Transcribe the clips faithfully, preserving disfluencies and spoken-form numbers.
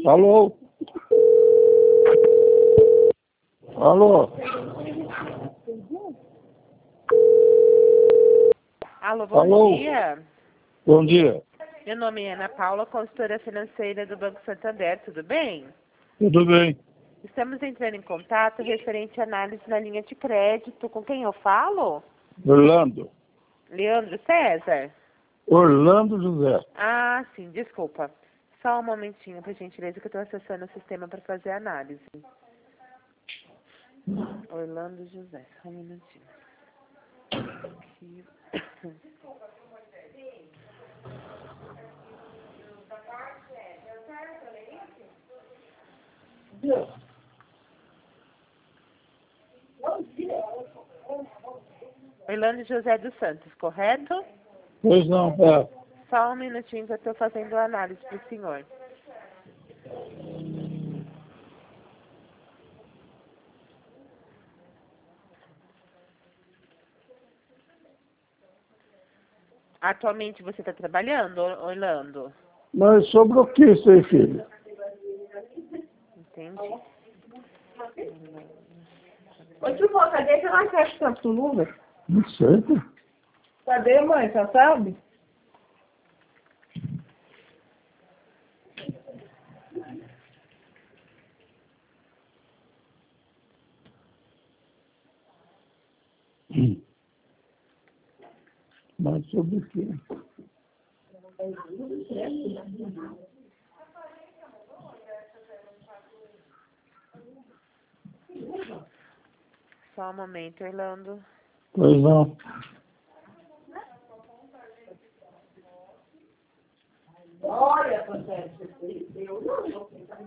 Alô? Alô? Alô, bom Alô? dia. Bom dia. Meu nome é Ana Paula, consultora financeira do Banco Santander, tudo bem? Tudo bem? Estamos entrando em contato referente à análise na linha de crédito. Com quem eu falo? Orlando. Leandro César? Orlando José. Ah, sim, desculpa. Só um momentinho, por gentileza, que eu estou acessando o sistema para fazer a análise. Orlando José, só um minutinho. Aqui. Orlando José dos Santos, correto? Pois não, é. Só um minutinho que eu estou fazendo a análise para o senhor. Atualmente você está trabalhando, Orlando? Mas sobre o que isso aí, filho? Entendi. Ô, tio, cadê que ela quer tanto número? Não sei. pô. Cadê, mãe? Você sabe? Hum. Mas sobre o quê? Só um momento, Orlando. Pois não. Olha, você eu não.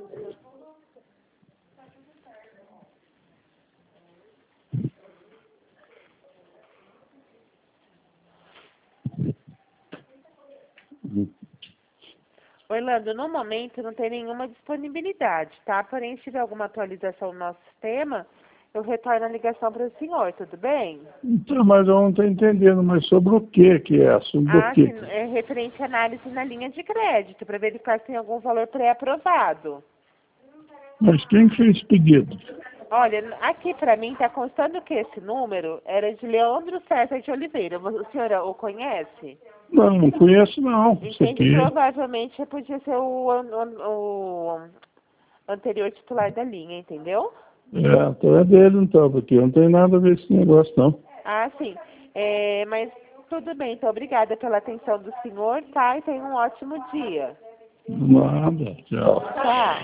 Hum. Orlando, no momento não tem nenhuma disponibilidade, tá? Porém, se tiver alguma atualização no nosso sistema, eu retorno a ligação para o senhor, tudo bem? Então, mas eu não estou entendendo, mas sobre o que que é? Sobre Ah, o que? sim, é referente à análise na linha de crédito, para verificar se tem algum valor pré-aprovado. Mas quem fez pedido? Olha, aqui para mim está constando que esse número era de Leandro César de Oliveira. O senhor o conhece? Não, não conheço não. Isso Entende? aqui. Provavelmente podia ser o, o, o anterior titular da linha, entendeu? É, então é dele então, porque não tem nada a ver com esse negócio não. Ah, sim. É, mas tudo bem, então obrigada pela atenção do senhor, tá? E tenha um ótimo dia. Nada, tchau. Tchau.